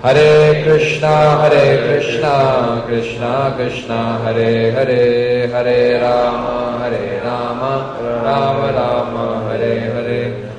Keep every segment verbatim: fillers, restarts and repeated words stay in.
Hare Krishna Hare Krishna Krishna Krishna Hare Hare Hare Ram Hare Ram Ram Ram Hare Hare.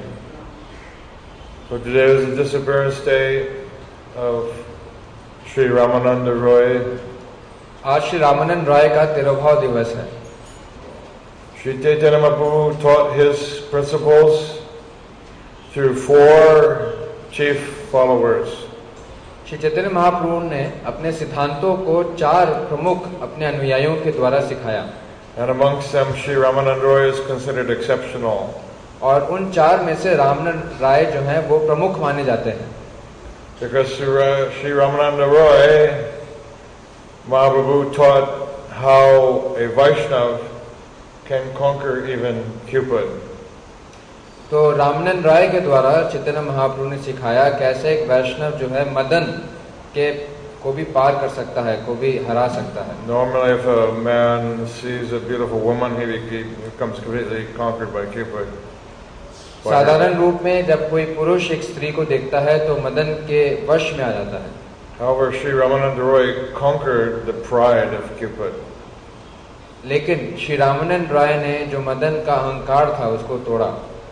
So today is the disappearance day of Sri Ramananda Roy. आज श्री रामानंद राय का तिरुभाव दिवस है. Sri Chaitanya Mahaprabhu taught his principles through four chief followers. Shri Chaitanya Mahaprabhu ने अपने सिद्धांतों को चार प्रमुख अपने अनुयायियों के द्वारा सिखाया. And amongst them, Sri Ramananda Roy is considered exceptional. और उन चार में से रामानंद राय जो हैं वो प्रमुख माने जाते हैं. Because Sri Ramananda Roy, Mahaprabhu taught how a Vaishnav can conquer even Cupid. तो रामानंद राय के द्वारा चैतन्य महाप्रभु ने सिखाया कैसे एक वैष्णव जो है मदन के को भी पार कर सकता है, को भी हरा सकता है. Normally, if a man sees a beautiful woman, he becomes completely conquered by Cupid. साधारण रूप में जब कोई पुरुष एक स्त्री को देखता है तो मदन के वश में आ जाता है. However, Sri Ramananda Roy conquered the pride of Cupid. लेकिन श्री रामानंद राय ने जो मदन का अहंकार था उसको तोड़ा.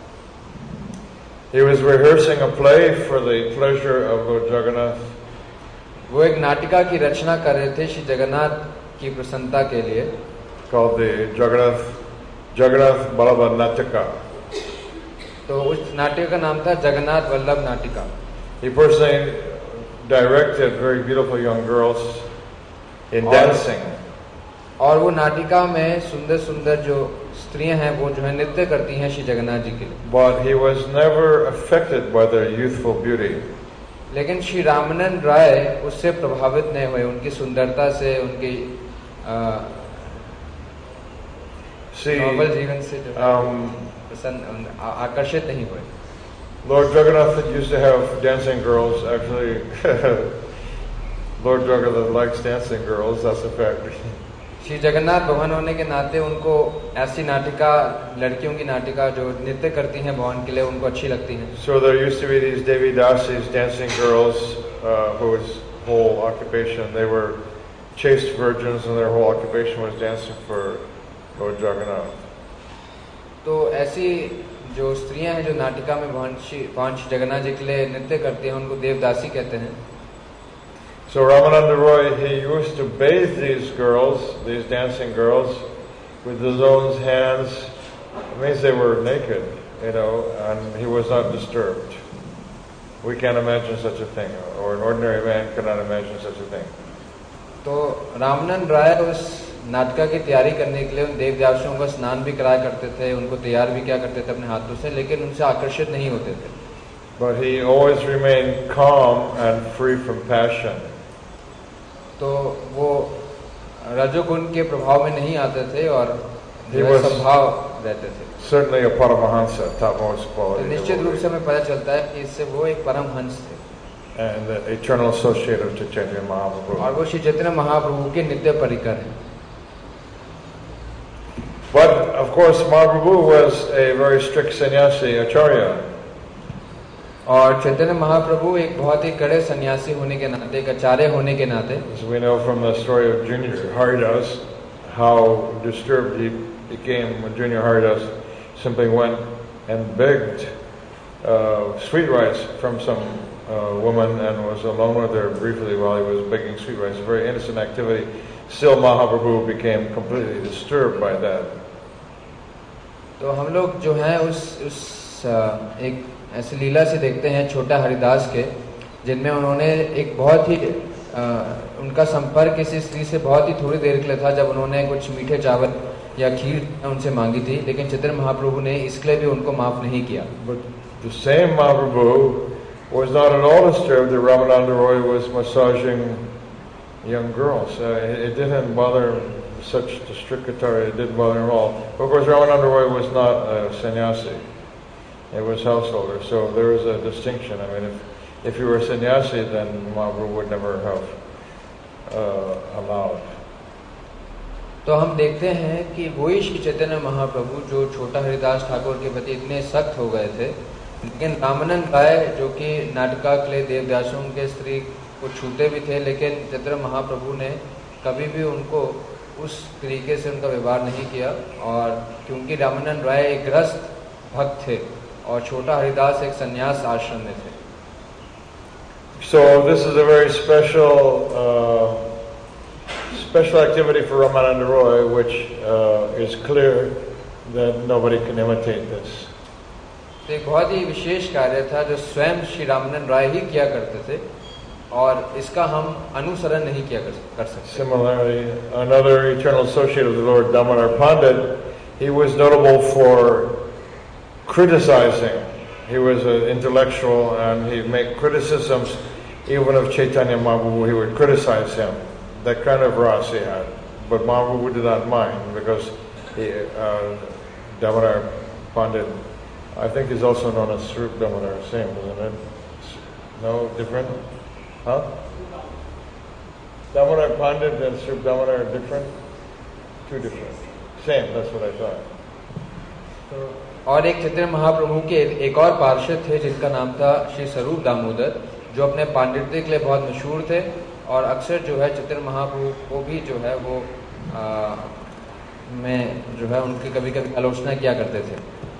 He was rehearsing a play for the pleasure of Lord Jagannath. वो एक नाटिका की रचना कर रहे थे श्री जगन्नाथ की प्रसन्नता के लिए. Called the Jagannath Jagannath Ballabha Natika. तो उस नाटिका का नाम था जगन्नाथ वल्लभ नाटिका. He personally directed very beautiful young girls in dancing. और वो नाटिका में सुंदर सुंदर जो स्त्रियां हैं वो जो है नृत्य करती हैं श्री जगन्नाथ जी के लिए. But he was never affected by their youthful beauty. लेकिन श्री रामानंद राय उससे प्रभावित नहीं हुए, उनकी सुंदरता से, उनकी नॉर्मल जीवन से जो um, पसंद आकर्षित नहीं हुए. Lord Jagannath used to have dancing girls. Actually, Lord Jagannath likes dancing girls. That's a fact. Shri Jagannath भवन होने के नाते उनको ऐसी नाटिका, लड़कियों की नाटिका जो नृत्य करती हैं भवन के लिए, उनको अच्छी लगती हैं. So there used to be these Devi Dasis, dancing girls, uh, whose whole occupation, they were chaste virgins, and their whole occupation was dancing for Lord Jagannath. तो ऐसी जो स्त्रियां हैं जो नाटिका में भवन श्री जगन्नाथ जी के लिए नृत्य करती हैं उनको देवदासी कहते हैं. So Ramananda Roy, he used to bathe these girls, these dancing girls, with his own hands. It means they were naked, you know, and he was not disturbed. We can't imagine such a thing, or an ordinary man cannot imagine such a thing. तो रामानंद राय उस नाटका की तैयारी करने के लिए उन देवदासियों का स्नान भी कराया करते थे, उनको तैयार भी किया करते थे अपने हाथों से, लेकिन उनसे आकर्षित नहीं होते थे. But he always remained calm and free from passion. तो वो रजोगुण के प्रभाव में नहीं आते थे और संभाव रहते थे. Certainly a Paramahansa, topmost quality. तो निश्चित रूप से हमें पता चलता है कि इससे वो एक परमहंस थे. And the eternal associate of Chaitanya Mahaprabhu. और वो श्री चैतन्य महाप्रभु के नित्य परिकर हैं. But of course, Mahaprabhu was a very strict sannyasi, acharya. और चैतन्य महाप्रभु एक बहुत ही कड़े सन्यासी होने के नाते, एक आचार्य होने के नाते, as we know from the story of Junior Haridas, how disturbed he became when Junior Haridas simply went and begged uh, sweet rice from some uh, woman and was alone with her briefly while he was begging sweet rice. A very innocent activity. Still, Mahaprabhu became completely disturbed by that. तो हम लोग जो है उस उस एक ऐसी लीला से देखते हैं छोटा हरिदास के, जिनमें उन्होंने एक बहुत ही आ, उनका संपर्क किसी स्त्री से बहुत ही थोड़ी देर के लिए था जब उन्होंने कुछ मीठे चावल या खीर उनसे मांगी थी, लेकिन चैतन्य महाप्रभु ने इसके लिए भी उनको माफ नहीं किया. But the same Mahaprabhu was not at all disturbed that Ramananda Roy was massaging young girls. Uh, it, it didn't bother him, such the strict Acharya, it didn't bother him at all. Of course, Ramananda Roy was not a sannyasi. It was householder, so there is a distinction. I mean, if if you were a sannyasi, then Mahaprabhu would never have uh, allowed. तो हम देखते हैं कि वही श्री चैतन्य महाप्रभु जो छोटा हरिदास ठाकुर के प्रति इतने सख्त हो गए थे, लेकिन रामानंद राय जो कि नाटकाकले देवदासों के स्त्री को छूते भी थे, लेकिन चैतन्य महाप्रभु ने कभी भी उनको उस तरीके से उनका व्यवहार नहीं किया। और क्योंकि रामानंद राय एक गृहस्थ भक्त थे और छोटा हरिदास एक संन्यास आश्रम में थे। So this is a very special uh, special activity for Ramananda Roy, which uh, is clear that nobody can imitate this. तो एक बहुत ही विशेष कार्य था जो स्वयं श्री रामानंद राय ही किया करते थे और इसका हम अनुसरण नहीं किया कर सकते। Similarly, another eternal associate of the Lord, Damodar Pandit, he was notable for criticizing. He was an intellectual and he'd make criticisms even of Chaitanya Mahaprabhu. He would criticize him. That kind of ras he had. But Mahaprabhu did not mind because he, uh, Damodar Pandit, I think he's also known as Srup Damodar, same, isn't it? No, different? Huh? Damodar Pandit and Srup Damodar are different? Two different. Same, that's what I thought. और एक चैतन्य महाप्रभु के एक और पार्षद थे जिनका नाम था श्री स्वरूप दामोदर, जो अपने पांडित्य के लिए बहुत मशहूर थे और अक्सर जो है चैतन्य महाप्रभु को भी जो है वो आ, में जो है उनकी कभी कभी आलोचना किया करते थे।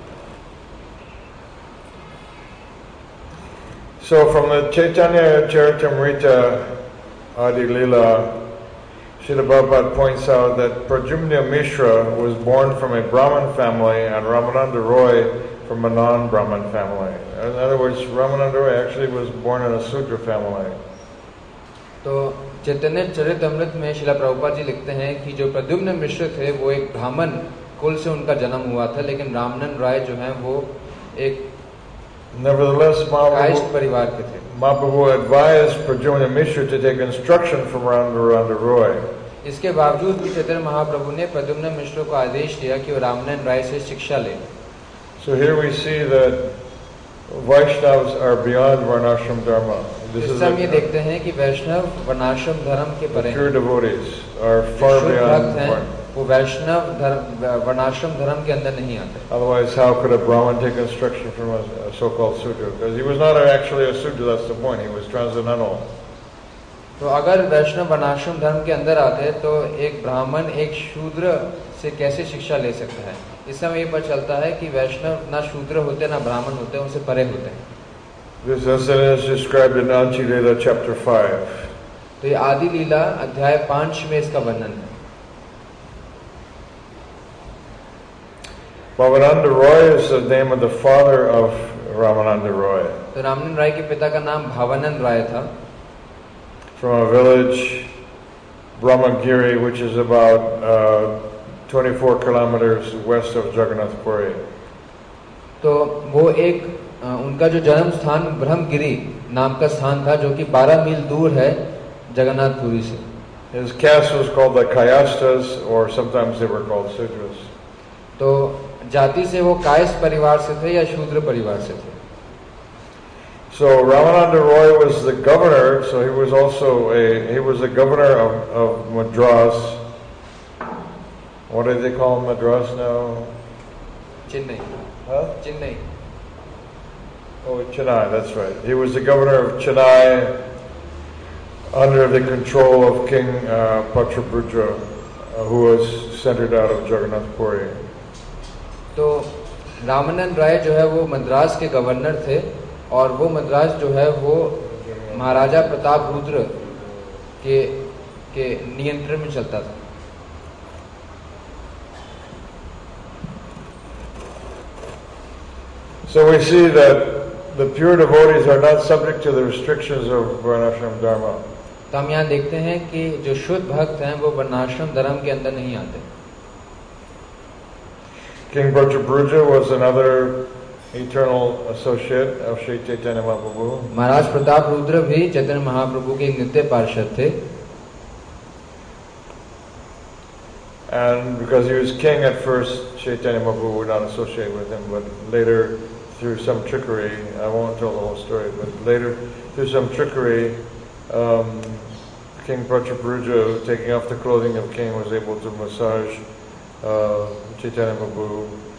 So from the Chaitanya Charitamrita Adi Lila, Srila Prabhupada points out that Pradyumna Mishra was born from a Brahmin family and Ramananda Roy from a non-Brahmin family. In other words, Ramananda Roy actually was born in a Sudra family. तो चैतन्य चरितमृत में श्रीला प्रभुपाद जी लिखते हैं कि जो प्रद्युम्न मिश्र थे वो एक ब्राह्मण कुल से उनका जन्म हुआ था, लेकिन रामानंद राय जो हैं वो एक Nevertheless, कायस्थ परिवार के थे। Mahaprabhu advised Pradyumna Mishra to take instruction from Ramananda Roy. इसके बावजूद भी चैतन्य महाप्रभु ने प्रद्युम्न मिश्र को आदेश दिया कि वो रामानंद राय से शिक्षा ले। So here we see that Vaishnavas are beyond Varnashram Dharma. This is हम ये देखते हैं कि वैष्णव वर्णाश्रम धर्म के परे pure devotees are far beyond Varn. वो वैष्णव धर्म वर्णाश्रम धर्म के अंदर नहीं आते। Otherwise, how could a Brahmin take instruction from a, a so-called Sudra? Because he was not actually a Sudra, that's the point. He was transcendental. तो अगर वैष्णव वर्णाश्रम धर्म के अंदर आते तो एक ब्राह्मण एक शूद्र से कैसे शिक्षा ले सकता है? इससे हमें ये पता चलता है कि वैष्णव ना शूद्र होते ना ब्राह्मण होते, उनसे परे होते हैं। This is described in Anchi Leela chapter five. तो ये आदि लीला अध्याय पांच में इसका वर्णन है। Bhavananda Roy is the name of the father of Ramananda Roy. तो रामानंद राय के पिता का नाम भावानंद राय था। From a village, Brahmagiri, which is about uh, twenty-four kilometers west of Jagannath Puri. तो वो एक उनका जो जन्म स्थान ब्रह्मगिरी नाम का स्थान था जो कि बारह मील दूर है जगन्नाथपुरी से। His caste was called the Kayastas, or sometimes they were called Sudras. तो जाति से वो कायस्थ परिवार से थे या शूद्र परिवार से थे। So Ramananda Roy was the governor, so he was also a he was the governor of, of Madras. What do they call Madras now? Chennai. Huh? Chennai. Oh, Chennai, that's right. He was the governor of Chennai under the control of King uh, Patrabhudra, uh, who was centered out of Jagannath Puri. तो रामानंद राय जो है वो मद्रास के governor थे और वो मद्रास जो है वो महाराजा प्रताप रुद्र के के नियंत्रण में चलता था। So we see that the pure devotees are not subject to the restrictions of Varnashram Dharma. तो हम यहाँ देखते हैं कि जो शुद्ध भक्त हैं वो वर्णाश्रम धर्म के अंदर नहीं आते। King Bhattacharya was another eternal associate of Sri Chaitanya Mahaprabhu. महाराज प्रताप रुद्र भी चैतन्य महाप्रभु के नित्य पार्षद थे। And because he was king at first, Chaitanya Mahaprabhu would not associate with him, but later, through some trickery, I won't tell the whole story, but later, through some trickery, um, King Prataparudra, taking off the clothing of king, was able to massage uh, Chaitanya Mahaprabhu,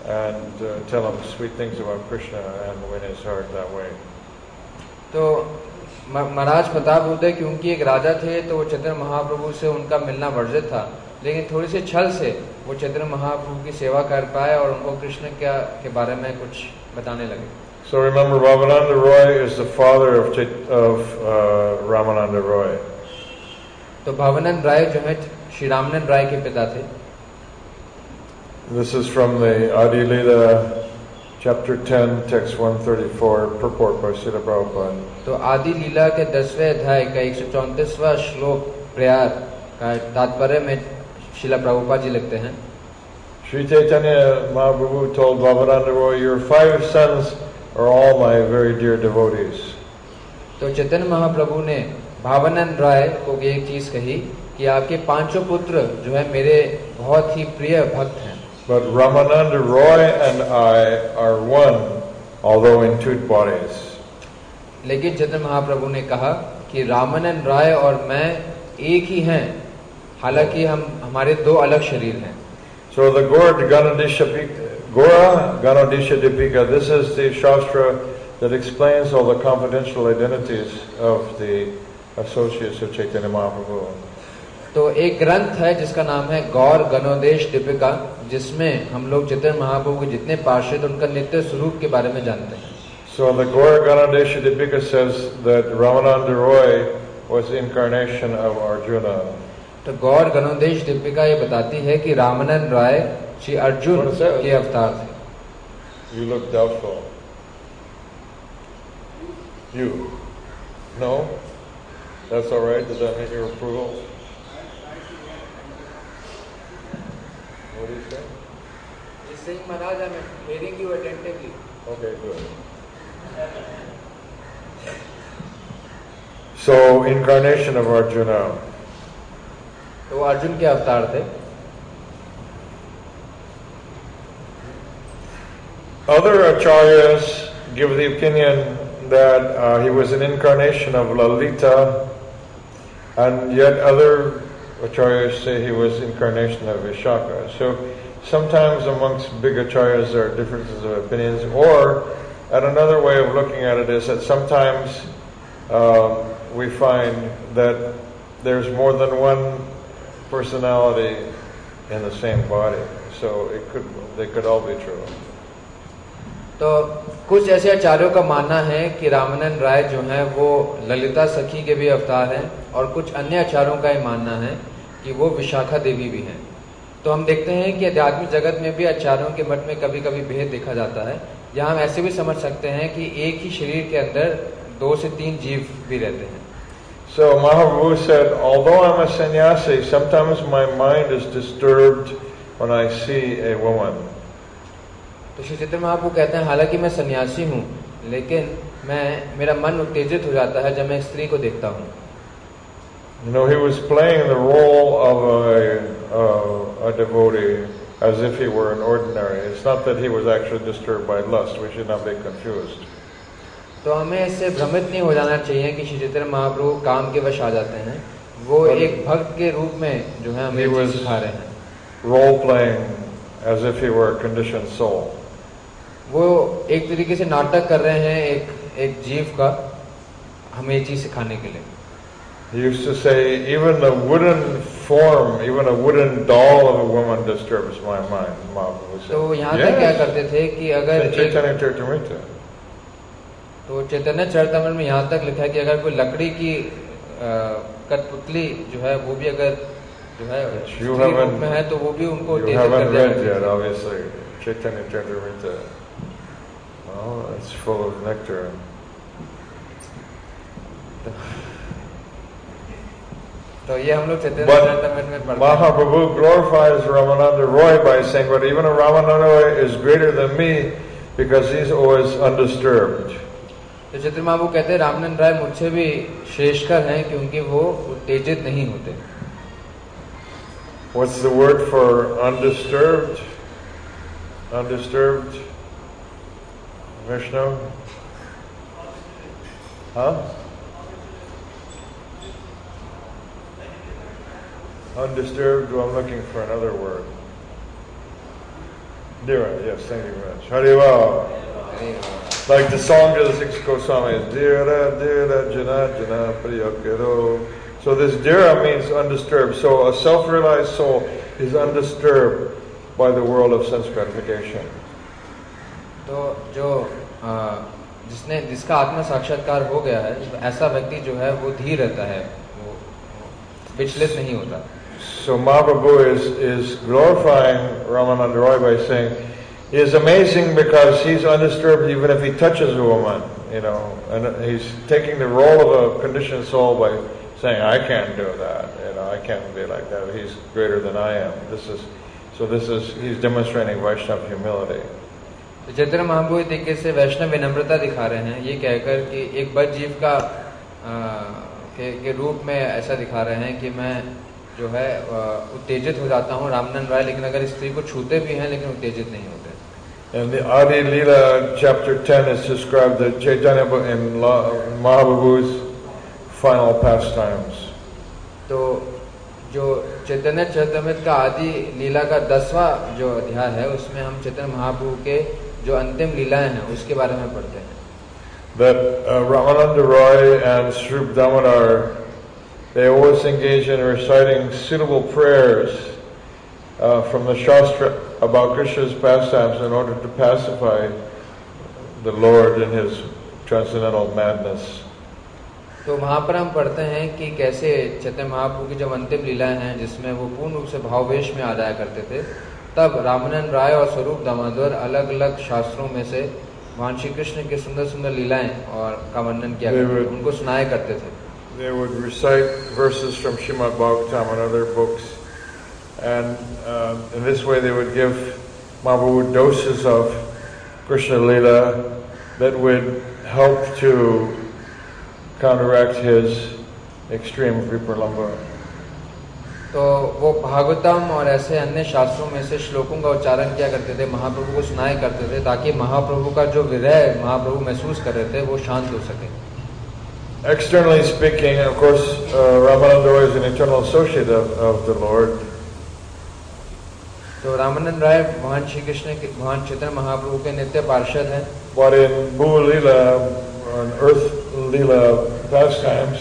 and uh, tell him sweet things about Krishna and win his heart that way. तो म- महाराज प्रताप उदय क्योंकि एक राजा थे तो वो चैतन्य महाप्रभु से उनका मिलना वर्जित था, लेकिन थोड़ी सी छल से वो चैतन्य महाप्रभु की सेवा कर पाए और उनको कृष्ण क्या के बारे में कुछ बताने लगे. So remember, Bhavananda Roy is the father of, Chait- of uh, Ramananda Roy. तो भावानंद राय जो है श्री रामानंद राय के पिता थे. This is from the Adi Lila, chapter ten, text one thirty-four, purport by Srila Prabhupada. तो आदि लीला के दसवें अध्याय का एक सौ चौंतीसवां श्लोक प्रेयर का तात्पर्य में श्रीला प्रभुपाद जी लिखते हैं. Sri Chaitanya Mahaprabhu told Bhavananda Roy, your five sons are all my very dear devotees. तो चैतन्य महाप्रभु ने भावानंद राय को एक चीज कही कि आपके पांचों पुत्र जो है मेरे बहुत ही प्रिय भक्त हैं. But Ramananda Roy and I are one, although in two bodies. लेकिन चैतन्य महाप्रभु ने कहा कि रामानंद राय और मैं एक ही हैं, हालांकि हम हमारे दो अलग शरीर हैं. So the Gora Ganadisha Gora Ganadisha Dipika, this is the Shastra that explains all the confidential identities of the associates of Chaitanya Mahaprabhu. तो एक ग्रंथ है जिसका नाम है गौर गणोदेश दीपिका, जिसमें हम लोग चैतन्य महाप्रभु के जितने पार्षद उनका नित्य स्वरूप के बारे में जानते हैं. So the Gora Ganadesha Dipika says that Ramananda Roy was incarnation of Arjuna. तो गौर गणोदेश दीपिका ये बताती है कि रामानंद राय श्री अर्जुन के अवतार थे. You look doubtful. You? No? That's all right? Does that mean your approval? What do you say? He's saying, Maharaj, I'm hearing you attentively. Okay, good. So, incarnation of Arjuna. तो अर्जुन के अवतार थे. Other acharyas give the opinion that uh, he was an incarnation of Lalita, and yet other acharyas say he was incarnation of Vishaka. So sometimes amongst big acharyas there are differences of opinions, or and another way of looking at it is that sometimes um, we find that there's more than one personality in the same body. So it could they could all be true. तो कुछ ऐसे आचार्यों का मानना है कि रामानंद राय जो है वो ललिता सखी के भी अवतार हैं, और कुछ अन्य आचार्यों का ये मानना है कि वो विशाखा देवी भी हैं. तो हम देखते हैं कि आध्यात्मिक जगत में भी आचार्यों के मत में कभी कभी भेद देखा जाता है, जहाँ हम ऐसे भी समझ सकते हैं कि एक ही शरीर के अंदर दो से तीन जीव भी रहते हैं. So Mahaprabhu said, although I'm a sannyasi, sometimes my mind is disturbed when I see a woman. तो श्री चैतन्य महाप्रभु कहते हैं, हालांकि मैं सन्यासी हूँ, लेकिन मैं मेरा मन उत्तेजित हो जाता है जब मैं स्त्री को देखता हूँ. You know, he was playing the role of a, a, a devotee as if he were an ordinary. It's not that he was actually disturbed by lust. We should not be confused. तो हमें इससे भ्रमित नहीं हो जाना चाहिए कि श्री चैतन्य महाप्रभु काम के वश आ जाते हैं. वो एक भक्त के रूप में जो है हमें सिखा रहे हैं. Role playing as if he were a conditioned soul. वो एक तरीके से नाटक कर रहे हैं एक एक जीव का, हमें ये चीज सिखाने के लिए. He used to say, even the wooden form, even a wooden doll of a woman disturbs my mind. Mahaprabhu said. तो यहाँ तक क्या करते थे कि अगर Chaitanya Charitamrita. तो चैतन्य चरितामृत में यहाँ तक लिखा है कि अगर कोई लकड़ी की कठपुतली जो है वो भी अगर जो है रूप में है तो वो भी उनको You haven't read yet, obviously. Chaitanya Charitamrita. Oh, it's full of nectar. तो ये हम लोग चैतन्य चरितामृत में पढ़ते हैं. Mahaprabhu glorifies Ramananda Roy by saying, but even a Ramananda Roy is greater than me because he's always undisturbed. तो चैतन्य महाप्रभु कहते हैं रामानंद राय मुझसे भी श्रेष्ठकर हैं क्योंकि वो उत्तेजित नहीं होते. What's the word for undisturbed? Undisturbed? Vishnu? Huh? Undisturbed? Well, I'm looking for another word. Dira, yes, thank you very much. Hariva. Like the song of the six Goswami is Dira, Dira, Jana, Jana, Priyakiro. So this Dira means undisturbed. So a self-realized soul is undisturbed by the world of sense gratification. तो जो जिसने जिसका आत्मा साक्षात्कार हो गया है, ऐसा व्यक्ति जो है वो धीर रहता है, वो विचलित नहीं होता. So Mahaprabhu is, is glorifying Ramananda Roy by saying, he is amazing because he's undisturbed even if he touches a woman, you know, and he's taking the role of a conditioned soul by saying, I can't do that, you know, I can't be like that, he's greater than I am. This is, so this is, he's demonstrating Vaishnava humility. तो चैतन्य महाप्रभु इस तरीके से वैष्णव विनम्रता दिखा रहे हैं, ये कहकर कि एक बद्ध जीव का आ, के, के रूप में ऐसा दिखा रहे हैं कि मैं जो है उत्तेजित हो जाता हूँ रामनंद राय, लेकिन अगर स्त्री को छूते भी हैं लेकिन उत्तेजित नहीं होते. In the Adi Leela chapter ten is described the Chaitanya in Mahaprabhu's final pastimes. तो जो चैतन्य चरितामृत का आदि लीला का दसवां जो अध्याय है, उसमें हम चैतन्य महाप्रभु के जो अंतिम लीलाएं हैं उसके बारे में पढ़ते हैं. That uh, Ramananda Roy and Srup Damodar, they always engage in reciting suitable prayers uh, from the Shastra about Krishna's pastimes in order to pacify the Lord in his transcendental madness. तो वहाँ पर हम पढ़ते हैं कि कैसे चैतन्य महाप्रभु की जब अंतिम लीलाएं हैं जिसमें वो पूर्ण रूप से भाववेश में आ जाया करते थे, तब रामानंद राय और स्वरूप दामोदर अलग अलग शास्त्रों में से भगवान श्री कृष्ण के सुंदर सुंदर लीलाएं और का वर्णन किया करते थे, उनको सुनाया करते थे. They would recite verses from Srimad Bhagavatam and other books, and uh, in this way they would give Mahaprabhu doses of Krishna Leela that would help to counteract his extreme vipralambha. तो वो भागवतम और ऐसे अन्य शास्त्रों में से श्लोकों का उच्चारण किया करते थे, महाप्रभु को सुनाया करते थे, ताकि महाप्रभु का जो विरह महाप्रभु महसूस कर रहे थे वो शांत हो सके. Externally speaking, of course, uh, Ramananda Roy is an eternal associate of, of the Lord. तो रामानंद राय भगवान श्री कृष्ण के भगवान चैतन्य महाप्रभु के नित्य पार्षद हैं. But in Bhuu Leela, on Earth Leela pastimes,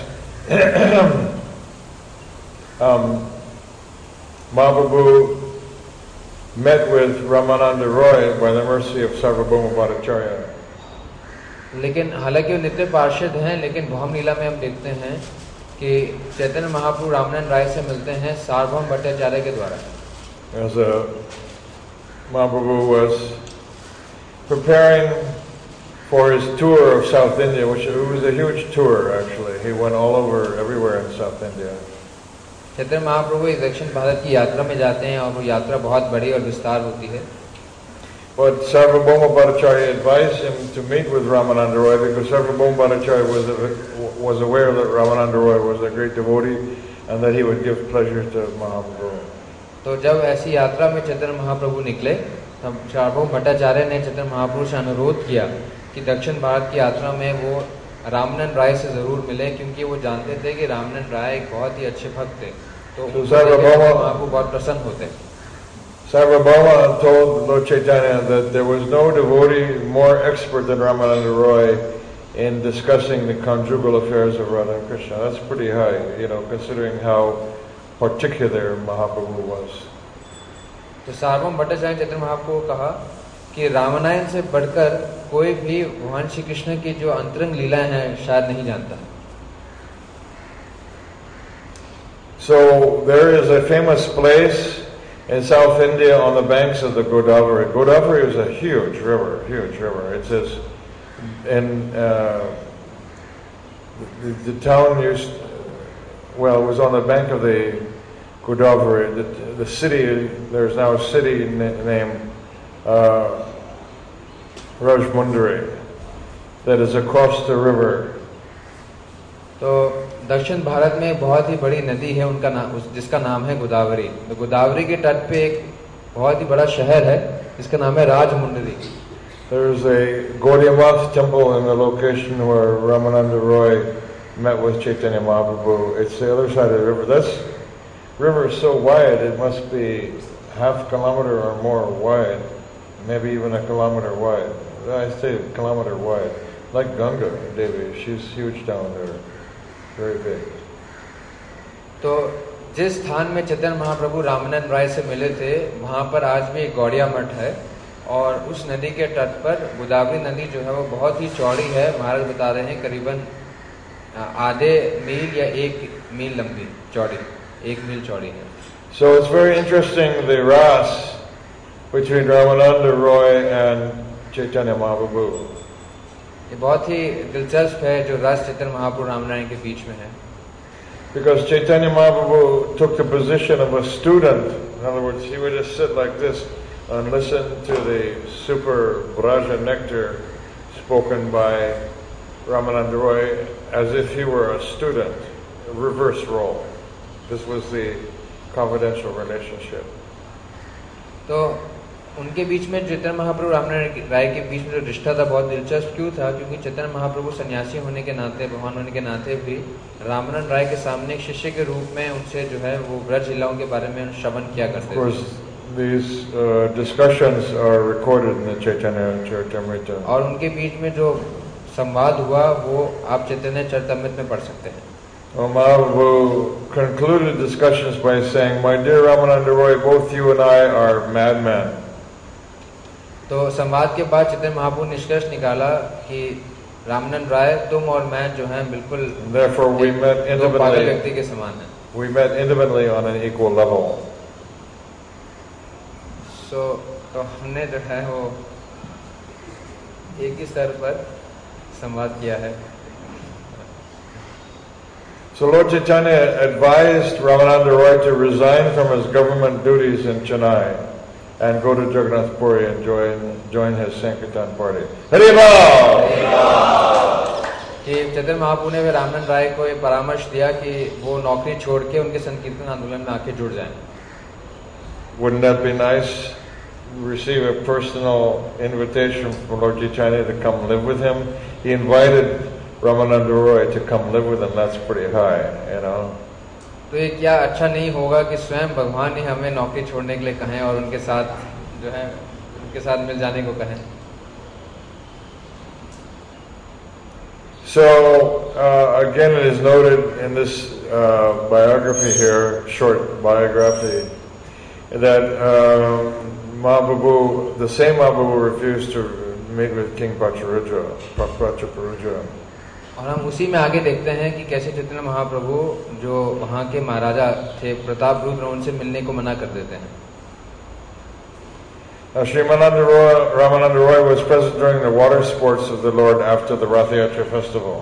um, Mahaprabhu met with Ramananda Roy by the mercy of Sarvabhauma Bhattacharya. लेकिन हालांकि वो नित्य पार्षद हैं, लेकिन भौम लीला में हम देखते हैं कि चैतन्य महाप्रभु रामानंद राय से मिलते हैं सार्वभौम भट्टाचार्य के द्वारा. As a Mahaprabhu was preparing for his tour of South India, which it was a huge tour actually. He went all over, everywhere in South India. Chaitanya Mahaprabhu इस दक्षिण भारत की यात्रा में जाते हैं और वो यात्रा बहुत बड़ी और विस्तार होती है. But Sarvabhauma Bhattacharya advised him to meet with Ramananda Roy because Sarvabhauma Bhattacharya was, a, was aware that Ramananda Roy was a great devotee and that he would give pleasure to Mahaprabhu. तो जब ऐसी यात्रा में चैतन्य महाप्रभु निकले, तब सार्वभौम भट्टाचार्य ने चैतन्य महाप्रभु से अनुरोध किया कि दक्षिण भारत की यात्रा में वो रामानंद राय से जरूर मिले, क्योंकि वो जानते थे कि रामानंद राय एक बहुत ही अच्छे भक्त थे. तो महाप्रभु बहुत प्रसन्न होते. Sarvabhauma told Lord Chaitanya that there was no devotee more expert than Ramananda Roy in discussing the conjugal affairs of Radha and Krishna. That's pretty high, you know, considering how particular Mahaprabhu was. तो सार्वभौम भट्टाचार्य चैतन्य महाप्रभु को कहा कि रामायण से बढ़कर कोई भी भगवान श्री कृष्ण की जो अंतरंग लीलाएं हैं शायद नहीं जानता. So there is a famous place in South India on the banks of the Godavari. Godavari is a huge river, huge river. It says in uh, the, the town used, well, it was on the bank of the Godavari. The, the city, there's now a city na- named uh, Rajmundari that is across the river. तो दक्षिण भारत में बहुत ही बड़ी नदी है, उनका नाम उस जिसका नाम है गोदावरी. तो गोदावरी के तट पे एक बहुत ही बड़ा शहर है जिसका नाम है राजमुंडरी. There's a Gaudiya temple in the location where Ramananda Roy met with Chaitanya Mahaprabhu. It's the other side of the river. This river is so wide, it must be half kilometer or more wide. maybe even a kilometer wide. I say a kilometer wide, like Ganga Devi. She's huge down there, very big. तो जिस स्थान में चैतन्य महाप्रभु रामानंद राय से मिले थे वहाँ पर आज भी एक गौड़िया मठ है और उस नदी के तट पर गोदावरी नदी जो है वो बहुत ही चौड़ी है। महाराज बता रहे हैं करीबन आधे मील या एक मील लंबी चौड़ी, एक मील चौड़ी है। So it's very interesting the ras between Ramananda Roy and Chaitanya Mahaprabhu. ये बहुत ही दिलचस्प है जो रस चैतन्य महाप्रभु रामनारायण के बीच में है। Because Chaitanya Mahaprabhu took the position of a student. In other words, he would just sit like this and listen to the super Braja nectar spoken by Ramananda Roy as if he were a student, a reverse role. This was the confidential relationship. तो उनके बीच में चैतन्य महाप्रभु रामनारायण राय के बीच में जो रिश्ता था बहुत दिलचस्प क्यों था? क्योंकि चैतन्य महाप्रभु सन्यासी होने के नाते, भगवान होने के नाते भी रामानंद राय के सामने एक शिष्य के रूप में उनसे जो है वो ब्रज लीलाओं के बारे में श्रवण किया करते थे। Of course, these uh, discussions are recorded in the Chaitanya Charitamrita. और उनके बीच में जो संवाद हुआ वो आप चैतन्य चरितामृत में पढ़ सकते हैं। Well, Mahaprabhu concluded discussions by saying, "My dear Ramananda Roy, both you and I are madmen." तो संवाद के बाद चैतन्य महाप्रभु ने निष्कर्ष निकाला कि रामानंद राय तुम और मैं जो हैं बिल्कुल Therefore, we met दो पागल intimately. व्यक्ति के समान हैं। We met intimately on an equal level. सो तो हमने जो है वो एक ही स्तर पर संवाद किया है। So Lord Chaitanya advised Ramananda Roy to resign from his government duties in Chennai and go to Jagannath Puri and join join his Sankirtan party. Hari Bol! कि चैतन्य महाप्रभु ने रामानंद राय को ये परामर्श दिया कि वो नौकरी छोड़ के उनके संकीर्तन आंदोलन में आके जुड़ जाएं। Wouldn't that be nice? Receive a personal invitation from Lord Chaitanya to come live with him. He invited Ramananda Roy to come live with him. That's pretty high, you know. तो ये क्या अच्छा नहीं होगा कि स्वयं भगवान ही हमें नौकरी छोड़ने के लिए कहें और उनके साथ जो है उनके साथ मिल जाने को कहें। So uh, again, it is noted in this uh, biography here, short biography, that um, Mahaprabhu, the same Mahaprabhu, refused to meet with King Pracharuja, Pracharuja. और हम उसी में आगे देखते हैं कि कैसे चैतन्य महाप्रभु जो वहाँ के महाराजा थे प्रताप रुद्र उनसे मिलने को मना कर देते हैं। Now, Srimananda Roy, Ramananda Roy was present during the water sports of the Lord after the Rath Yatra festival.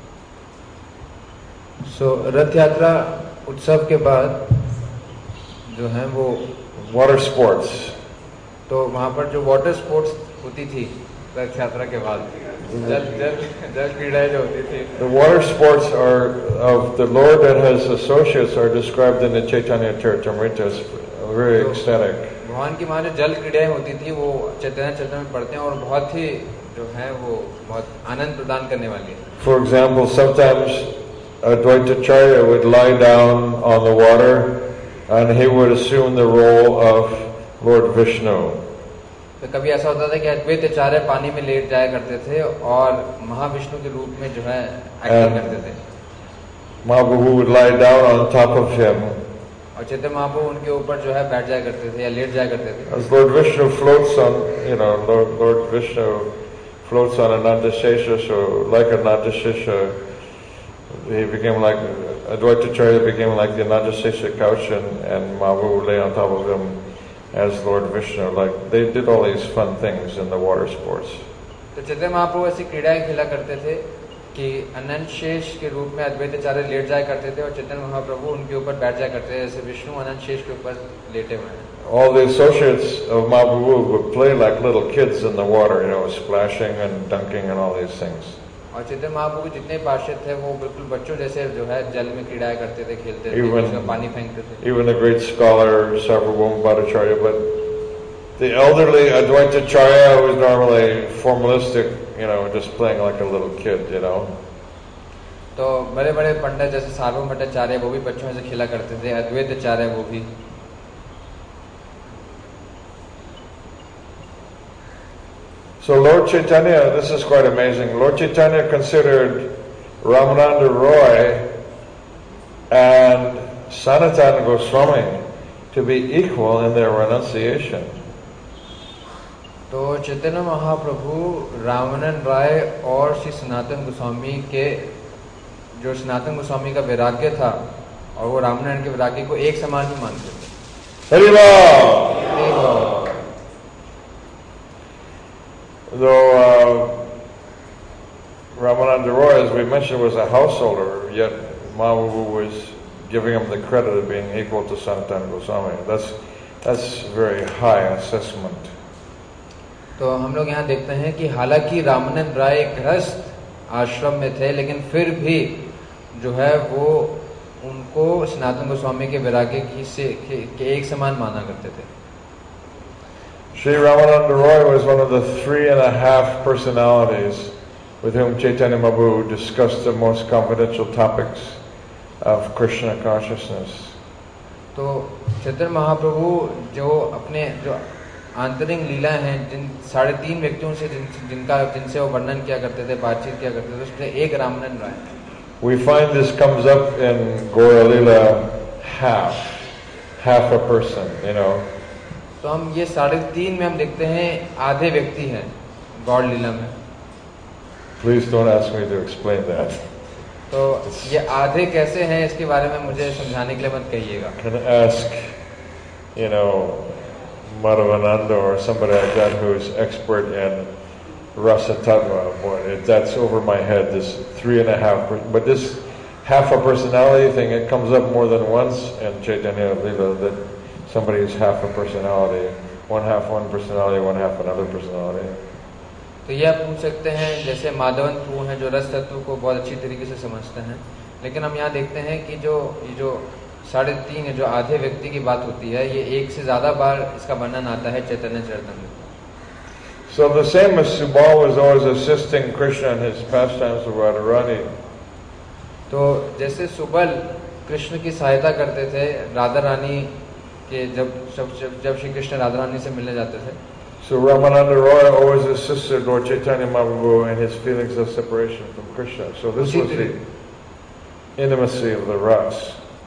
So रथ यात्रा उत्सव के बाद जो है वो Water sports. तो वहाँ पर जो वाटर स्पोर्ट्स होती थी रथ यात्रा के बाद जल जल जल क्रीड़ाएं जो होती थी। The water sports are of the Lord and His associates are described in the Chaitanya Charitamrita as very ecstatic. भगवान की मां जो जल क्रीड़ाएं होती थी वो चैतन्य चरित्र में पढ़ते हैं और बहुत ही जो है वो बहुत आनंद प्रदान करने वाली है। For example, sometimes Advaitacharya would lie down on the water and he would assume the role of Lord Vishnu. तो कभी ऐसा होता था कि अद्वैत आचार्य पानी में लेट जाया करते थे और महाविष्णु के रूप में जो है एक्टिंग करते थे। Mahaprabhu would lie down on top of him. और चैतन्य महाप्रभु उनके ऊपर जो है बैठ जाया करते थे या लेट जाया करते थे। As Lord Vishnu floats on, you know, Lord, Lord Vishnu floats on a Nandashesha, so like a Nandashesha, he became like, Advaitacharya became like the Nandashesha couch and, and Mahaprabhu lay on top of him as Lord Vishnu. Like, they did all these fun things in the water sports. तो चैतन्य महाप्रभु ऐसी क्रीड़ाएं खेला करते थे कि अनंत शेष के रूप में अद्वैत आचार्य लेट जाया करते थे और चैतन्य महाप्रभु उनके ऊपर बैठ जाया करते थे जैसे विष्णु अनंत शेष के ऊपर लेटे हुए हैं। All the associates of Mahaprabhu would play like little kids in the water, you know, splashing and dunking and all these things. और चैतन्य महाप्रभु जितने पार्षद थे वो बिल्कुल बच्चों जैसे जो है जल में क्रीड़ाएं करते थे, खेलते थे, उसमें पानी फेंकते थे। Even the great scholar Sarvabhauma Bhattacharya, but the elderly Advaitacharya was normally formalistic, you know, just playing like a little kid, you know. तो बड़े बड़े पंडित जैसे सार्वभौम भट्टाचार्य वो भी बच्चों से खेला करते थे, अद्वैत आचार्य वो भी। So Lord Chaitanya, this is quite amazing. Lord Chaitanya considered Ramananda Roy and Sanatana Goswami to be equal in their renunciation. तो चैतन्य महाप्रभु रामानंद राय और श्री सनातन गोस्वामी के जो सनातन गोस्वामी का वैराग्य था और वो रामानंद के वैराग्य को एक समान ही मानते थे। हरि बोल। Though uh, Ramananda Roy, as we mentioned, was a householder, yet Mahaprabhu was giving him the credit of being equal to Sanatana Goswami. That's that's a very high assessment. तो हम लोग यहाँ देखते हैं कि हालांकि रामानंद राय गृहस्थ आश्रम में थे, लेकिन फिर भी जो है वो उनको सनातन गोस्वामी के वैराग्य की से के, के एक समान माना करते थे। Sri Ramananda Roy was one of the three and a half personalities with whom Chaitanya Mahaprabhu discussed the most confidential topics of Krishna consciousness. तो चैतन्य महाप्रभु जो अपने जो आंतरिक लीला हैं, जिन साढ़े तीन व्यक्तियों से जिन, जिनका जिनसे वो वर्णन किया करते थे, बातचीत किया करते थे, उसमें एक रामानंद राय। We find this comes up in Gaura Lila half, half a person, you know. तो हम ये साढ़े तीन में हम देखते हैं आधे व्यक्ति हैं गौड़ लीला में। Please don't ask me to explain that. तो ये आधे कैसे हैं इसके बारे में मुझे समझाने के लिए मत कहिएगा। Can ask, you know, Madhavananda or somebody like that who's expert in Rasa Tattva. Boy, that's over my head. This three and a half, but this half a personality thing, it comes up more than once in Chaitanya Lila that somebody is half a personality, one half one personality, one half another personality. तो ये आप पूछ सकते हैं, जैसे माधवन प्रभु हैं जो रस तत्व को बहुत अच्छी तरीके से समझते हैं, लेकिन हम यहाँ देखते हैं कि जो ये जो साढ़े तीन है, जो आधे व्यक्ति की बात होती है, ये एक से ज्यादा बार इसका वर्णन आता है चैतन्य Charitamrita. So the same as Subal was always assisting Krishna in his pastimes with Radharani. तो जैसे सुबल कृष्ण की सहायता करते थे राधा रानी के जब जब जब श्री कृष्ण राधा रानी से मिलने जाते थे। So Ramananda Roy always assisted Lord Chaitanya Mahaprabhu in his feelings of separation from Krishna. So this was the intimacy of the ras.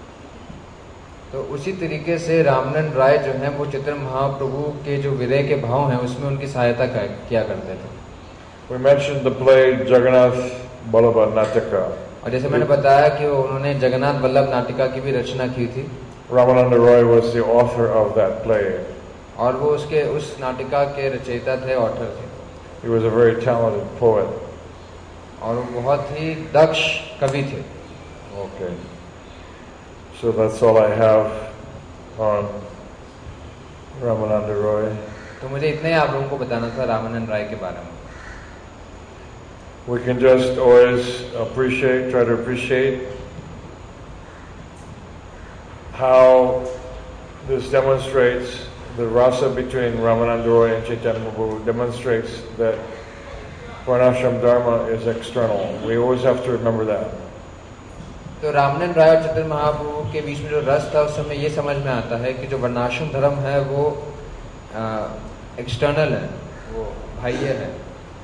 तो उसी तरीके से रामानंद राय जो हैं वो चैतन्य महाप्रभु के जो विरह के भाव हैं उसमें उनकी सहायता किया करते थे। We mentioned the play Jagannath Vallabha Natika. और जैसे मैंने बताया कि उन्होंने जगन्नाथ वल्लभ नाटिका की भी रचना की थी। Ramananda Roy was the author of that play. और वो उसके उस नाटिका के रचयिता थे, ऑथर थे। He was a very talented poet. और वो बहुत ही दक्ष कवि थे। Okay. So that's all I have on Ramananda Roy. तो मुझे इतना ही आप लोगों को बताना था रामानंद राय के बारे में। We can just always appreciate, try to appreciate how this demonstrates the rasa between Ramananda Roy and Chaitanya Mahaprabhu, demonstrates that Varnashram Dharma is external. We always have to remember that. तो रामानंद राय और चैतन्य महाप्रभु के बीच में जो रस था उस समय ये समझ में आता है कि जो वर्णाश्रम धर्म है वो एक्सटर्नल है, वो बाह्य है।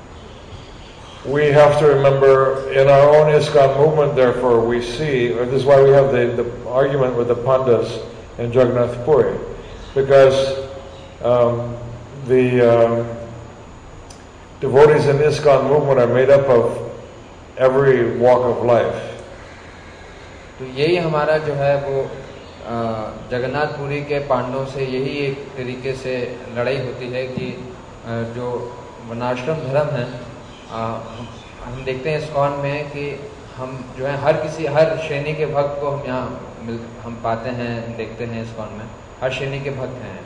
We have to remember in our own ISKCON movement, therefore, we see, or this is why we have the, the argument with the Pandas in Jagannath Puri, because um, the um, devotees in ISKCON movement are made up of every walk of life. तो यही हमारा जो है वो जगन्नाथपुरी के पांडवों से यही एक तरीके से लड़ाई होती है कि जो वर्णाश्रम धर्म है, हम देखते हैं ISKCON में कि हम जो है हर किसी हर श्रेणी के भक्त को हम यहाँ मिल हम पाते हैं, देखते हैं ISKCON में हर श्रेणी के भक्त हैं।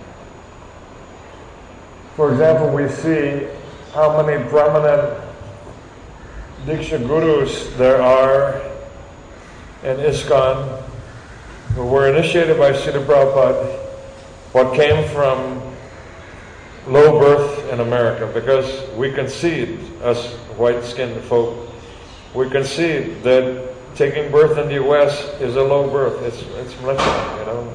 For example, we see how many Brahmana Diksha Gurus there are in ISKCON who were initiated by Srila Prabhupada, what came from low birth in America, because we concede, us white-skinned folk, we concede that taking birth in the U S is a low birth. It's it's mlecha, you know.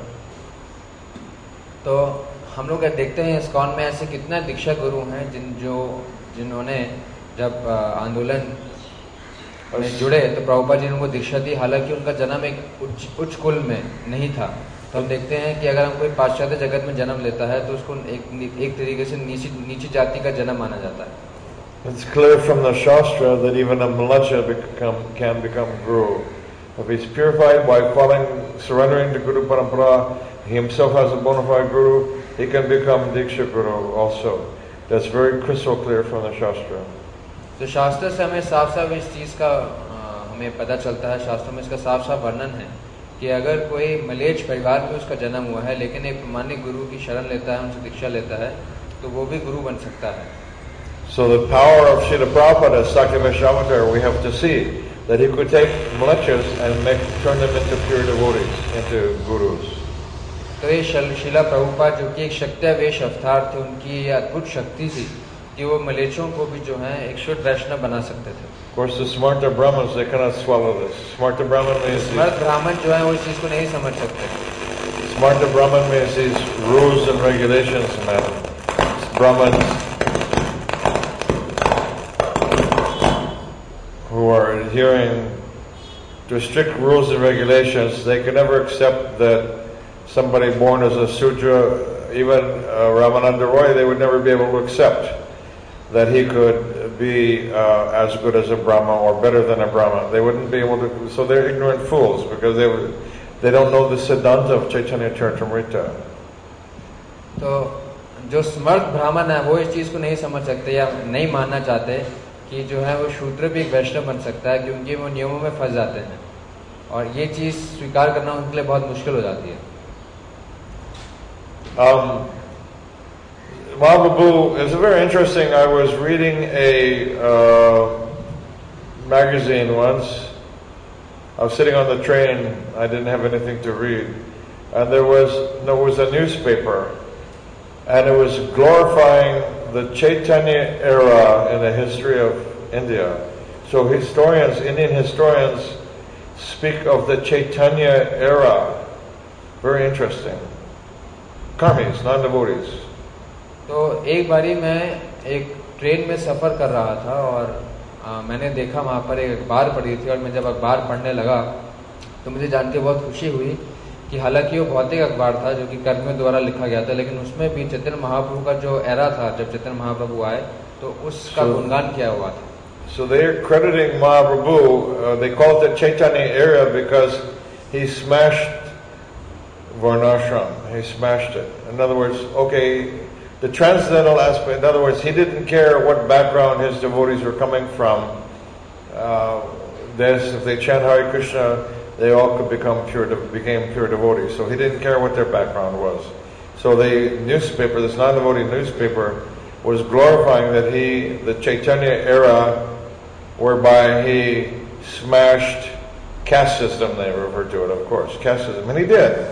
तो हम लोग देखते हैं ISKCON में ऐसे कितना दीक्षा गुरु हैं जिन जो जिन्होंने जब आंदोलन में जुड़े तो प्रभुपाद जी ने उनको दीक्षा दी, हालांकि उनका जन्म एक उच्च उच्च कुल में नहीं था। तो हम देखते हैं कि अगर हम कोई पाश्चात्य जगत में जन्म लेता है तो उसको एक एक तरीके से नीची नीची जाति का जन्म माना जाता है। It's clear from the Shastra that even a mlacha become, can become guru. If he's purified by following, surrendering to Guru Parampara, he himself has a bona fide guru, he can become Diksha Guru also. That's very crystal clear from the Shastra. तो शास्त्र से हमें साफ साफ इस चीज़ का आ, हमें पता चलता है, शास्त्रों में इसका साफ साफ वर्णन है कि अगर कोई मलेच्छ परिवार में उसका जन्म हुआ है लेकिन एक मान्य गुरु की शरण लेता है, उनसे दीक्षा लेता है, तो वो भी गुरु बन सकता है। So the power of Srila Prabhupada as Sakyamesha Avatar, we have to see that he could take mlechas and make turn them into pure devotees, into gurus. तो ये शिला प्रभुपाद जो कि एक शक्त्यावेश अवतार थे, उनकी ये अद्भुत शक्ति थी कि वो मलेच्छों को भी जो है एक शुद्ध वैष्णव बना सकते थे। Of course, the smarta Brahmins, they cannot swallow this. Smarta Brahmin means स्मार्त ब्राह्मण जो है वो इस चीज को नहीं समझ सकते। Smarta Brahmin means these rules and regulations, man. Brahmins who are adhering to strict rules and regulations, they can never accept that somebody born as a Sudra, even uh, Ramananda Roy, they would never be able to accept that he could be uh, as good as a Brahma or better than a Brahma. They wouldn't be able to, so they're ignorant fools because they would, they don't know the Siddhanta of Chaitanya Charitamrita. तो जो समर्थ ब्राह्मण है वो इस चीज को नहीं समझ सकते या नहीं मानना चाहते कि जो है वो शूद्र भी एक वैष्णव बन सकता है, क्योंकि वो नियमों में फंस जाते हैं और ये चीज स्वीकार करना उनके लिए बहुत मुश्किल हो जाती है। Um, Mahaprabhu is very interesting. I was reading a uh, magazine once. I was sitting on the train. I didn't have anything to read, and there was there was a newspaper, and it was glorifying the Chaitanya era in the history of India. So historians, Indian historians, speak of the Chaitanya era. Very interesting. Karmis, non-devotees. तो एक बारी मैं एक train में सफ़र कर रहा था और आ, मैंने देखा वहाँ पर एक अखबार पढ़ी थी और मैं जब अखबार पढ़ने लगा तो मुझे जान के बहुत खुशी हुई कि हालांकि वो भौतिक अखबार था जो कि कर्मियों द्वारा लिखा गया था, लेकिन उसमें भी चैतन्य महाप्रभु का जो एरा था, जब चैतन्य महाप्रभु आए तो उसका गुणगान किया हुआ था। So they are crediting Mahaprabhu, uh, they call it the Chaitanya era because he smashed Varnashram, he smashed it. In other words, okay, the transcendental aspect, in other words, he didn't care what background his devotees were coming from. Uh, this, if they chant Hare Krishna, they all could become pure, became pure devotees. So he didn't care what their background was. So the newspaper, this non-devotee newspaper, was glorifying that he, the Chaitanya era, whereby he smashed caste system, they refer to it, of course, caste system, and he did.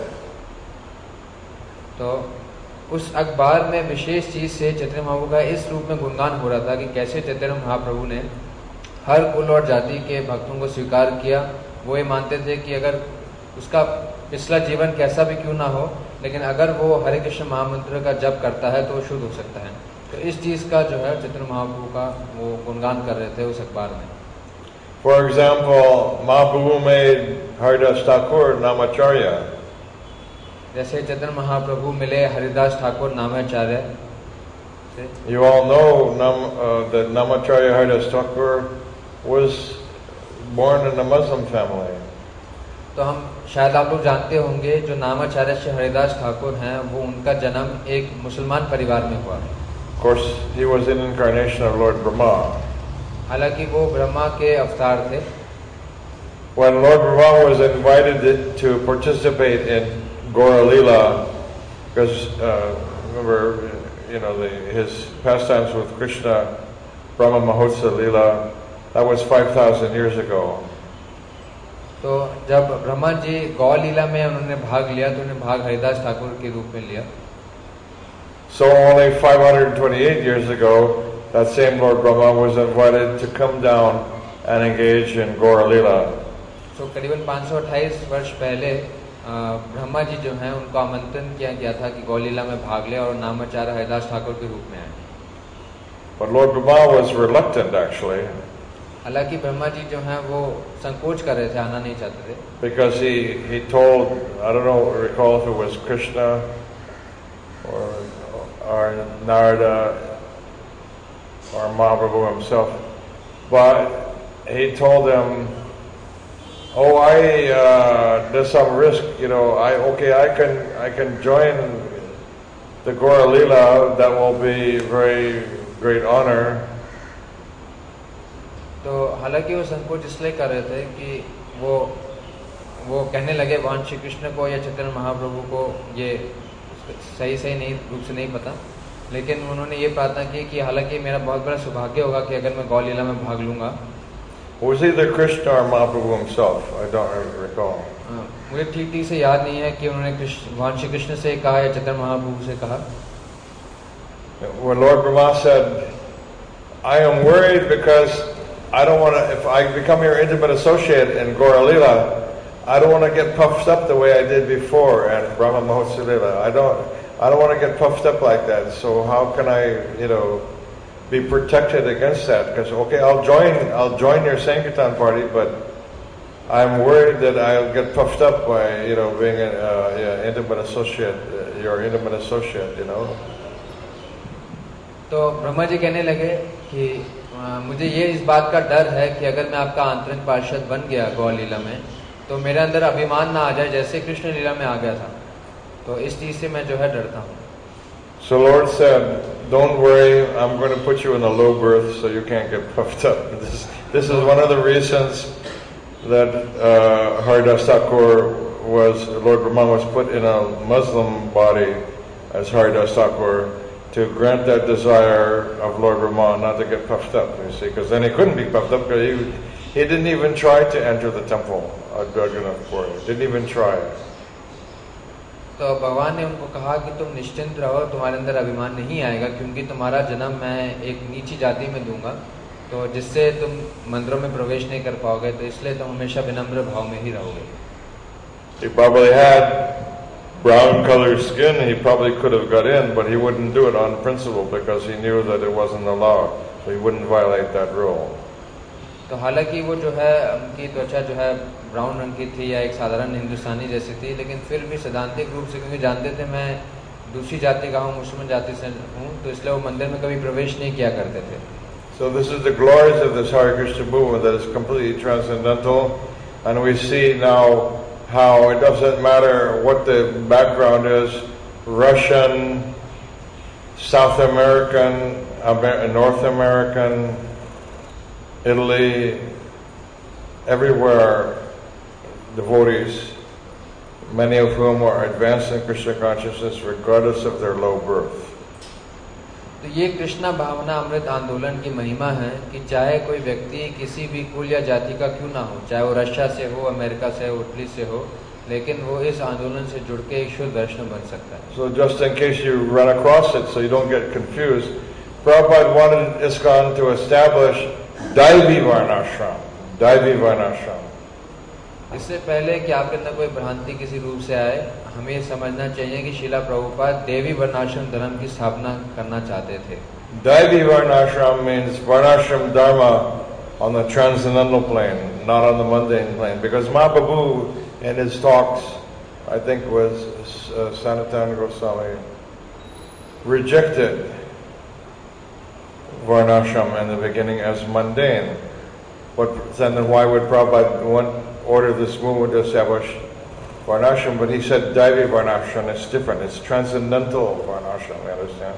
तो उस अखबार में विशेष चीज से चैतन्य महाप्रभु का इस रूप में गुणगान हो रहा था कि कैसे चैतन्य महाप्रभु ने हर कुल और जाति के भक्तों को स्वीकार किया। वो ये मानते थे कि अगर उसका पिछला जीवन कैसा भी क्यों ना हो, लेकिन अगर वो हरे कृष्ण महामंत्र का जप करता है तो वो शुद्ध हो सकता है। तो इस चीज का जो है चैतन्य महाप्रभु का वो गुणगान कर रहे थे उस अखबार में। For example, Mahaprabhu made Haridas Thakur Namacharya. जैसे चैतन्य महाप्रभु मिले हरिदास ठाकुर नामाचार्य से। You all know Nam, uh, that Namacharya Haridas Thakur was born in a Muslim family. तो हम शायद आप लोग जानते होंगे जो नामाचार्य श्री हरिदास ठाकुर हैं वो उनका जन्म एक मुसलमान परिवार में हुआ। Of course, he was an incarnation of Lord Brahma. हालांकि वो ब्रह्मा के अवतार थे। When Lord Brahma was invited to participate in Gaura Leela, because uh, remember, you know, the, his pastimes with Krishna, Brahma Mahotsa Leela, that was five thousand years ago. तो जब ब्रह्मा जी गौ लीला में उन्होंने भाग लिया तो उन्हें भाग हरिदास ठाकुर के रूप में लिया। So only five hundred twenty-eight years ago, that same Lord Brahma was invited to come down and engage in Gaura Leela. तो करीबन पाँच सौ अट्ठाईस वर्ष पहले ब्रह्मा जी जो हैं उनको आमंत्रण किया गया था कि गौ लीला में भाग ले और नामाचार्य हरिदास ठाकुर के रूप में आए। But Lord Brahma was reluctant actually, हालांकि ब्रह्मा जी जो हैं वो संकोच कर रहे थे, आना नहीं चाहते थे, because he he told, I don't know, recall if it was Krishna or or Narada or Mahaprabhu himself, but he told them, oh, I uh, there's some risk, you know. I okay, I can I can join the Gaura Leela. That will be very great honor. तो हालांकि वो संकोच इसलिए कर रहे थे कि वो वो कहने लगे भगवान श्री कृष्ण को या चैतन्य महाप्रभु को, ये सही सही नहीं रूप से नहीं पता, लेकिन उन्होंने ये प्रार्थना की कि हालांकि मेरा बहुत बड़ा सौभाग्य होगा कि अगर मैं गौ लीला में भाग लूंगा. Was either Krishna or Mahaprabhu himself? I don't recall. मुझे ठीक ठीक से याद नहीं है कि उन्होंने भगवान श्री कृष्ण से कहा या चैतन्य महाप्रभु से कहा. When Lord Brahma said, I am worried because I don't want to, if I become your intimate associate in Gaura Leela, I don't want to get puffed up the way I did before at Brahma Mahotsav Leela. I don't, I don't want to get puffed up like that. So how can I, you know, be protected against that? Because okay, I'll join, I'll join your Sankirtan party, but I'm worried that I'll get puffed up by, you know, being an uh, yeah, intimate associate, uh, your intimate associate, you know. तो ब्रह्मा जी कहने लगे कि आ, मुझे ये इस बात का डर है कि अगर मैं आपका आंतरिक पार्षद बन गया गौ लीला में, तो मेरे अंदर अभिमान ना आ जाए जैसे कृष्ण लीला में आ गया था. तो इस चीज से मैं जो है डरता हूँ. So Lord said, don't worry, I'm going to put you in a low berth so you can't get puffed up. This, this is one of the reasons that uh, Haridas Thakur was, Lord Brahma was put in a Muslim body as Haridas Thakur to grant that desire of Lord Brahma not to get puffed up, you see, because then he couldn't be puffed up because he, he didn't even try to enter the temple of Jagannath Puri. Didn't even try. तो भगवान ने उनको कहा कि तुम निश्चिंत रहो, तुम्हारे अंदर अभिमान नहीं आएगा क्योंकि तुम्हारा जन्म मैं एक नीची जाति में दूंगा, तो जिससे तुम मंदिरों में प्रवेश नहीं कर पाओगे, तो इसलिए तुम हमेशा विनम्र भाव में ही रहोगे. He probably had brown colored skin, he probably could have got in, but he wouldn't do it on principle because he knew that it wasn't allowed, so he wouldn't violate that rule. तो हालांकि वो जो है उनकी त्वचा जो है brown रंग की थी या एक साधारण हिंदुस्तानी जैसी थी, लेकिन फिर भी सैद्धांतिक रूप से क्योंकि जानते थे मैं दूसरी जाति का हूँ, मुस्लिम जाति से हूँ, तो इसलिए वो मंदिर में कभी प्रवेश नहीं किया करते थे. So this is the glories of this Hare Krishna movement that is completely transcendental, and we see now how it doesn't matter what the background is, Russian, South American, Amer- North American, Italy, everywhere devotees, many of whom are advanced in Krishna consciousness regardless of their low birth. तो ये कृष्णा भावना अमृत आंदोलन की महिमा है कि चाहे कोई व्यक्ति किसी भी कुल या जाति का क्यों ना हो, चाहे वो रशिया से हो, अमेरिका से हो, इटली से हो, लेकिन वो इस आंदोलन से जुड़ के एक शुद्ध वैष्णव बन सकता है. So just in case you run across it, so you don't get confused, Prabhupada wanted ISKCON to establish Daivi Varnashram. Daivi Varnashram. इससे पहले कि आपके अंदर कोई भ्रांति किसी रूप से आए, हमें ये समझना चाहिए कि श्रीला प्रभुपाद देवी वर्णाश्रम धर्म की स्थापना करना चाहते थे. Daivi Varnashram means Varnashram Dharma on the transcendental plane, not on the mundane plane. Because Mahaprabhu in his talks, I think was uh, Sanatana Goswami, rejected Varnashram in the beginning as mundane. But then why would Prabhupada want order this movement to establish Varnashram? But he said Daivi Varnashram is different. It's transcendental Varnashram, you understand?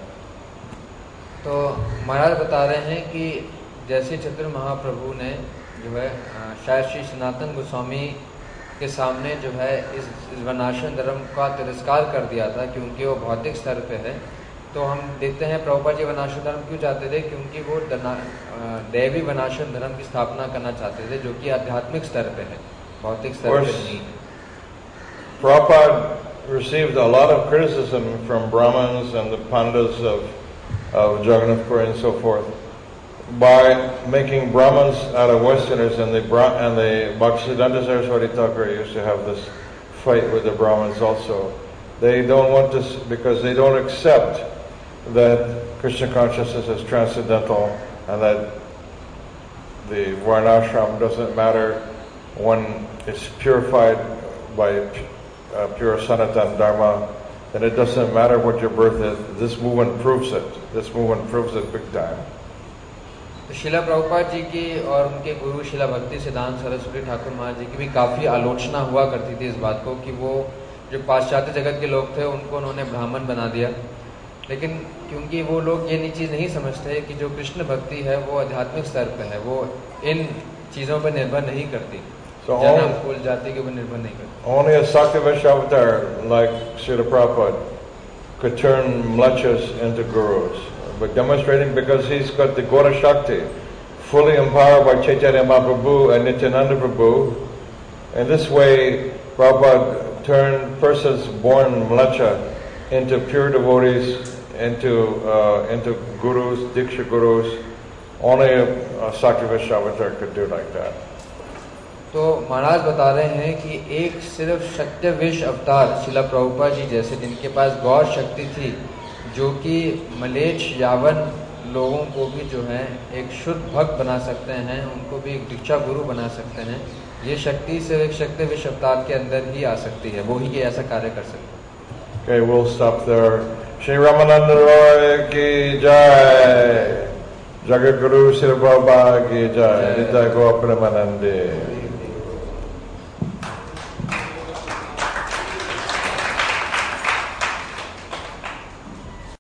तो महाराज बता रहे हैं कि जैसे चतुर महाप्रभु ने जो है शायद श्री सनातन गोस्वामी के सामने जो है इस, इस वर्णाश्रम धर्म का तिरस्कार कर दिया था क्योंकि वो भौतिक स्तर पे है, तो हम देखते हैं प्रभुपाद जी वर्णाश्रम धर्म क्यों चाहते थे, क्योंकि वो दैवी वर्णाश्रम धर्म की स्थापना करना चाहते थे जो कि आध्यात्मिक स्तर पे है, भौतिक स्तर पे नहीं. Prabhupada received a lot of criticism from Brahmins and the Pandas of, of Jagannath Puri and so forth by making Brahmins out of Westerners, and the and the Bhaktisiddhanta Saraswati Thakur used to have this fight with the Brahmins also. They don't want to, because they don't accept that Krishna consciousness is transcendental and that the varnashram doesn't matter when it's purified by uh, pure Sanatana Dharma, then it doesn't matter what your birth is. This movement proves it. This movement proves it big time. शिला प्रभुपाद जी की और उनके गुरु शिला भक्ति सिद्धांत सरस्वती ठाकुर महाराज जी की भी काफ़ी आलोचना हुआ करती थी इस बात को कि वो जो पाश्चात्य जगत के लोग थे उनको उन्होंने ब्राह्मण बना दिया, लेकिन क्योंकि वो लोग ये चीज़ नहीं समझते कि जो कृष्ण भक्ति है वो आध्यात्मिक स्तर पे है, वो इन चीज़ों पर निर्भर नहीं करती, So जन्म कुल जाति के ऊपर निर्भर नहीं करती. Only a Saktivish avatar like Srila Prabhupada could turn mlechas into gurus. But demonstrating because he's got the Gora Shakti, fully empowered by Chaitanya Mahaprabhu and Nityananda Prabhu. In this way, Prabhupada turned persons born mlecha into pure devotees, into uh, into gurus, Diksha gurus. Only a, a Saktivish avatar could do like that. तो महाराज बता रहे हैं कि एक सिर्फ शक्तिविश अवतार शिला प्रभुपाद जी जैसे जिनके पास गौर शक्ति थी, जो कि मलेच्छ यावन लोगों को भी जो है एक शुद्ध भक्त बना सकते हैं, उनको भी एक दीक्षा गुरु बना सकते हैं, ये शक्ति सिर्फ एक शक्तिविश अवतार के अंदर ही आ सकती है, वो ही ये ऐसा कार्य कर सकते हैं. Okay, we'll stop there. Shri Ramananda Roy ki jai, Jagat Guru Srila Prabhupada ki jai, Nitya Gopa Premanande.